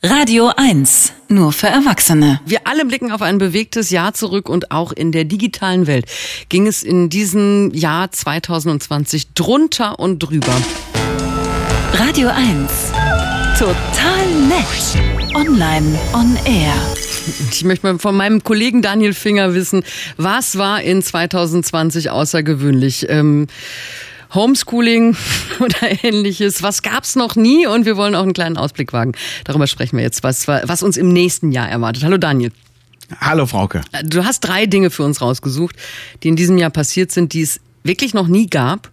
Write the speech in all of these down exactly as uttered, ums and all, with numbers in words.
Radio eins, nur für Erwachsene. Wir alle blicken auf ein bewegtes Jahr zurück und auch in der digitalen Welt ging es in diesem Jahr zwanzig zwanzig drunter und drüber. Radio eins, total nett. Online on Air. Ich möchte mal von meinem Kollegen Daniel Finger wissen, was war in zwanzig zwanzig außergewöhnlich? Ähm, Homeschooling oder ähnliches, was gab's noch nie? Und wir wollen auch einen kleinen Ausblick wagen. Darüber sprechen wir jetzt, was, was uns im nächsten Jahr erwartet. Hallo Daniel. Hallo Frauke. Du hast drei Dinge für uns rausgesucht, die in diesem Jahr passiert sind, die es wirklich noch nie gab.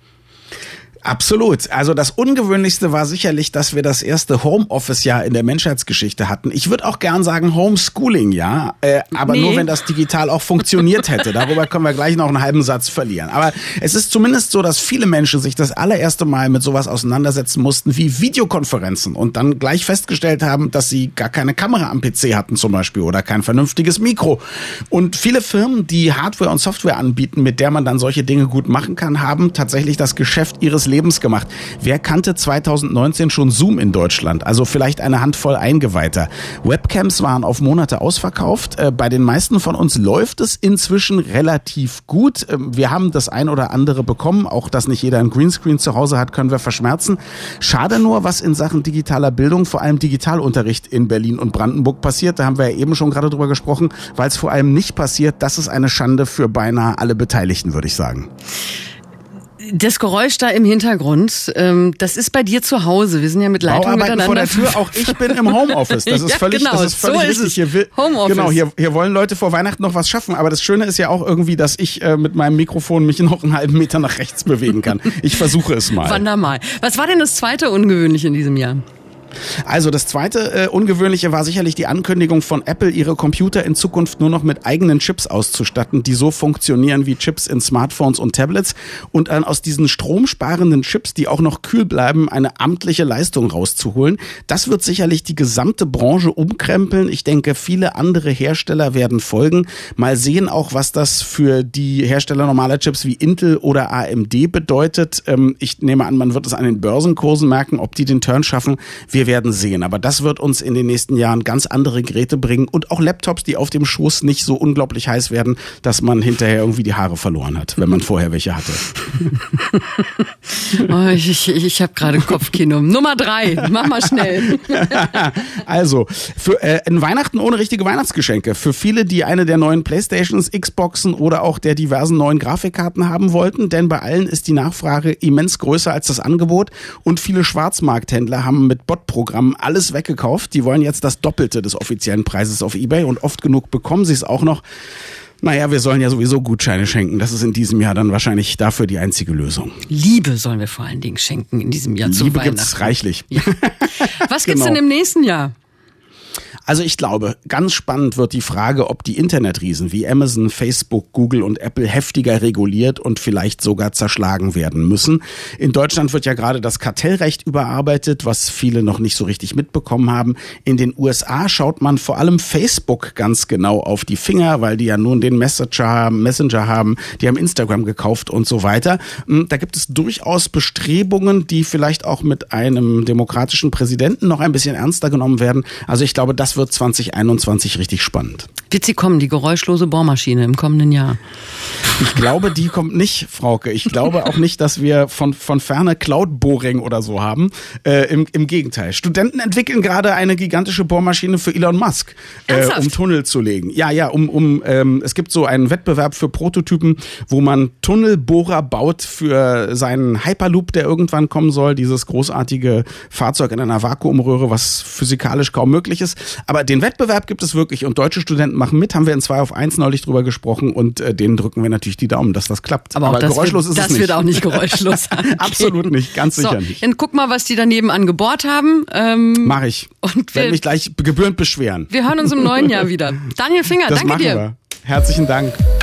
Absolut. Also das Ungewöhnlichste war sicherlich, dass wir das erste Homeoffice-Jahr in der Menschheitsgeschichte hatten. Ich würde auch gern sagen Homeschooling-Jahr, äh, aber nee. Nur wenn das digital auch funktioniert hätte. Darüber können wir gleich noch einen halben Satz verlieren. Aber es ist zumindest so, dass viele Menschen sich das allererste Mal mit sowas auseinandersetzen mussten wie Videokonferenzen und dann gleich festgestellt haben, dass sie gar keine Kamera am P C hatten zum Beispiel oder kein vernünftiges Mikro. Und viele Firmen, die Hardware und Software anbieten, mit der man dann solche Dinge gut machen kann, haben tatsächlich das Geschäft ihres Lebens Lebens gemacht. Wer kannte zwanzig neunzehn schon Zoom in Deutschland? Also vielleicht eine Handvoll Eingeweihter. Webcams waren auf Monate ausverkauft. Äh, bei den meisten von uns läuft es inzwischen relativ gut. Äh, wir haben das ein oder andere bekommen. Auch, dass nicht jeder ein Greenscreen zu Hause hat, können wir verschmerzen. Schade nur, was in Sachen digitaler Bildung, vor allem Digitalunterricht in Berlin und Brandenburg passiert. Da haben wir ja eben schon gerade drüber gesprochen, weil es vor allem nicht passiert. Das ist eine Schande für beinahe alle Beteiligten, würde ich sagen. Das Geräusch da im Hintergrund, ähm, das ist bei dir zu Hause. Wir sind ja mit Leitung miteinander. Vor der Tür, auch ich bin im Homeoffice. Das ist ja, völlig, genau, das ist völlig so richtig. Ist hier will, Homeoffice. Genau, hier, hier wollen Leute vor Weihnachten noch was schaffen. Aber das Schöne ist ja auch irgendwie, dass ich äh, mit meinem Mikrofon mich noch einen halben Meter nach rechts bewegen kann. Ich versuche es mal. Wander mal. Was war denn das zweite Ungewöhnliche in diesem Jahr? Also das zweite äh, Ungewöhnliche war sicherlich die Ankündigung von Apple, ihre Computer in Zukunft nur noch mit eigenen Chips auszustatten, die so funktionieren wie Chips in Smartphones und Tablets und dann aus diesen stromsparenden Chips, die auch noch kühl bleiben, eine amtliche Leistung rauszuholen. Das wird sicherlich die gesamte Branche umkrempeln. Ich denke, viele andere Hersteller werden folgen. Mal sehen auch, was das für die Hersteller normaler Chips wie Intel oder A M D bedeutet. Ähm, ich nehme an, man wird es an den Börsenkursen merken, ob die den Turn schaffen. Wir werden sehen. Aber das wird uns in den nächsten Jahren ganz andere Geräte bringen und auch Laptops, die auf dem Schoß nicht so unglaublich heiß werden, dass man hinterher irgendwie die Haare verloren hat, wenn man vorher welche hatte. Oh, ich ich, ich habe gerade Kopfkino. Nummer drei, mach mal schnell. Also, für äh, ein Weihnachten ohne richtige Weihnachtsgeschenke. Für viele, die eine der neuen Playstations, Xboxen oder auch der diversen neuen Grafikkarten haben wollten, denn bei allen ist die Nachfrage immens größer als das Angebot und viele Schwarzmarkthändler haben mit Botprogrammen alles weggekauft. Die wollen jetzt das Doppelte des offiziellen Preises auf eBay und oft genug bekommen sie es auch noch. Naja, wir sollen ja sowieso Gutscheine schenken. Das ist in diesem Jahr dann wahrscheinlich dafür die einzige Lösung. Liebe sollen wir vor allen Dingen schenken in diesem Jahr zu Weihnachten. Liebe gibt's reichlich. Ja. Was gibt's genau. denn im nächsten Jahr? Also ich glaube, ganz spannend wird die Frage, ob die Internetriesen wie Amazon, Facebook, Google und Apple heftiger reguliert und vielleicht sogar zerschlagen werden müssen. In Deutschland wird ja gerade das Kartellrecht überarbeitet, was viele noch nicht so richtig mitbekommen haben. In den U S A schaut man vor allem Facebook ganz genau auf die Finger, weil die ja nun den Messenger haben, Messenger haben, die haben Instagram gekauft und so weiter. Da gibt es durchaus Bestrebungen, die vielleicht auch mit einem demokratischen Präsidenten noch ein bisschen ernster genommen werden. Also ich glaube, das wird zwanzig einundzwanzig richtig spannend. Wird sie kommen, die geräuschlose Bohrmaschine im kommenden Jahr? Ich glaube, die kommt nicht, Frauke. Ich glaube auch nicht, dass wir von, von ferne Cloud-Boring oder so haben. Äh, im, Im Gegenteil. Studenten entwickeln gerade eine gigantische Bohrmaschine für Elon Musk, äh, um Tunnel zu legen. Ja, ja, um, um ähm, es gibt so einen Wettbewerb für Prototypen, wo man Tunnelbohrer baut für seinen Hyperloop, der irgendwann kommen soll. Dieses großartige Fahrzeug in einer Vakuumröhre, was physikalisch kaum möglich ist. Aber den Wettbewerb gibt es wirklich und deutsche Studenten machen mit, haben wir in zwei auf eins neulich drüber gesprochen und äh, denen drücken wir natürlich die Daumen, dass das klappt. Aber, Aber das geräuschlos wird, ist das es nicht. Das wird auch nicht geräuschlos sein. Absolut nicht, ganz sicher so, nicht. Dann guck mal, was die daneben angebohrt haben. Ähm, Mach ich. Und werde mich gleich gebührend beschweren. Wir hören uns im neuen Jahr wieder. Daniel Finger, das danke machen dir. Wir. Herzlichen Dank.